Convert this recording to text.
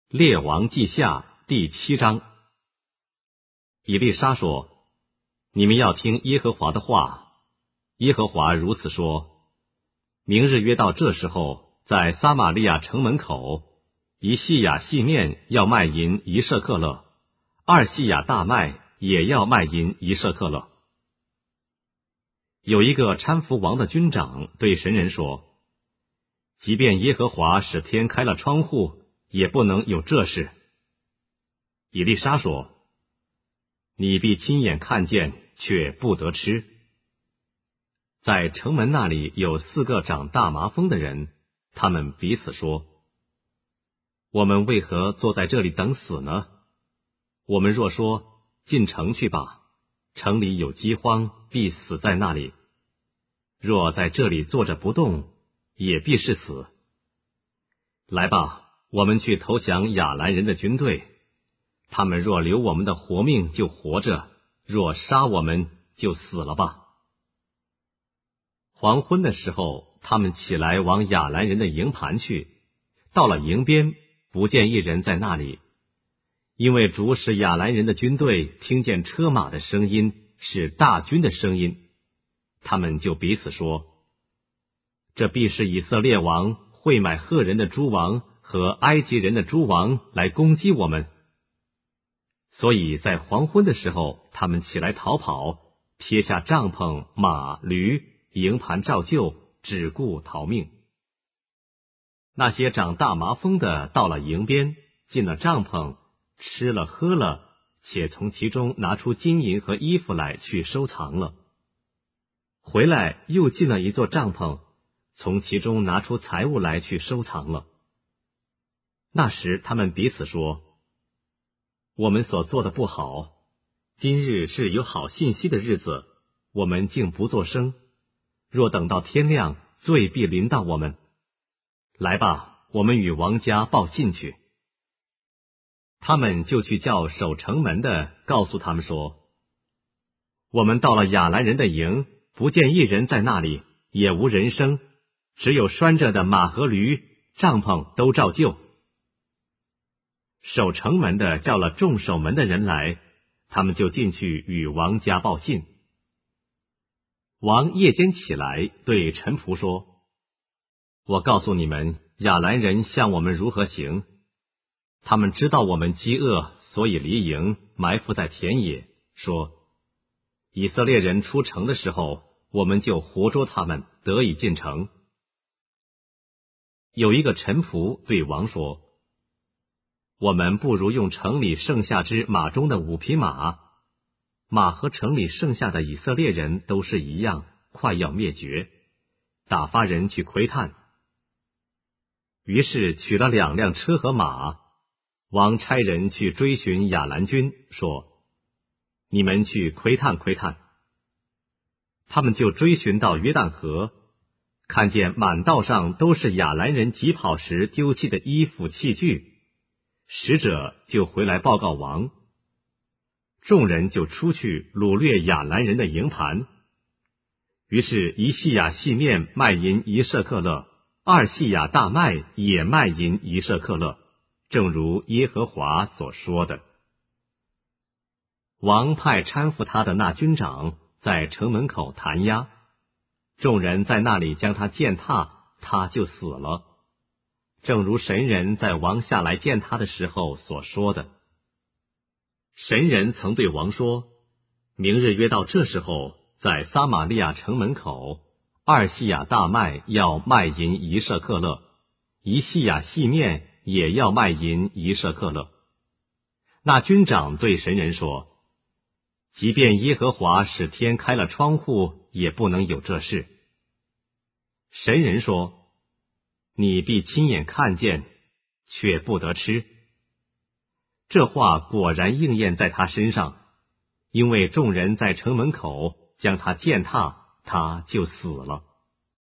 列王记下第7章。以利沙说：你们要听耶和华的话。耶和华如此说：明日约到这时候，在撒玛利亚城门口，一细亚细面要卖银1舍克勒，2细亚大麦也要卖银1舍克勒。有一个搀扶王的军长对神人说：即便耶和华使天开了窗户，也不能有这事。以利沙说：你必亲眼看见，却不得吃。在城门那里有4个长大麻风的人，他们彼此说：我们为何坐在这里等死呢？我们若说进城去吧，城里有饥荒，必死在那里；若在这里坐着不动，也必是死。来吧，我们去投降亚兰人的军队，他们若留我们的活命就活着，若杀我们就死了吧。黄昏的时候，他们起来往亚兰人的营盘去，到了营边，不见一人在那里，因为主使亚兰人的军队听见车马的声音，是大军的声音，他们就彼此说：这必是以色列王会买赫人的诸王和埃及人的诸王来攻击我们。所以在黄昏的时候，他们起来逃跑，撇下帐篷、马、驴，营盘照旧，只顾逃命。那些长大麻风的到了营边，进了帐篷，吃了喝了，且从其中拿出金银和衣服来去收藏了。回来又进了一座帐篷，从其中拿出财物来去收藏了。那时他们彼此说：我们所做的不好，今日是有好信息的日子，我们竟不作声。若等到天亮，罪必临到我们。来吧，我们与王家报信去。他们就去叫守城门的告诉他们说：我们到了亚兰人的营，不见一人在那里，也无人声，只有拴着的马和驴，帐篷都照旧。守城门的叫了众守门的人来，他们就进去与王家报信。王夜间起来对臣仆说：我告诉你们，亚兰人向我们如何行。他们知道我们饥饿，所以离营，埋伏在田野，说：以色列人出城的时候，我们就活捉他们，得以进城。有一个臣仆对王说：我们不如用城里剩下之马中的5匹马，马和城里剩下的以色列人都是一样，快要灭绝，打发人去窥探。于是取了2辆车和马，王差人去追寻亚兰军，说：你们去窥探窥探。他们就追寻到约旦河，看见满道上都是亚兰人疾跑时丢弃的衣服器具，使者就回来报告王。众人就出去掳掠亚兰人的营盘。于是1细亚细面卖银1舍克勒，2细亚大麦也卖银1舍克勒，正如耶和华所说的。王派搀扶他的那军长在城门口弹压，众人在那里将他践踏，他就死了，正如神人在王下来见他的时候所说的。神人曾对王说：明日约到这时候，在撒玛利亚城门口，2细亚大麦要卖银1舍克勒，1细亚细面也要卖银1舍克勒。那军长对神人说：即便耶和华使天开了窗户，也不能有这事。神人说：你必亲眼看见，却不得吃。这话果然应验在他身上，因为众人在城门口将他践踏，他就死了。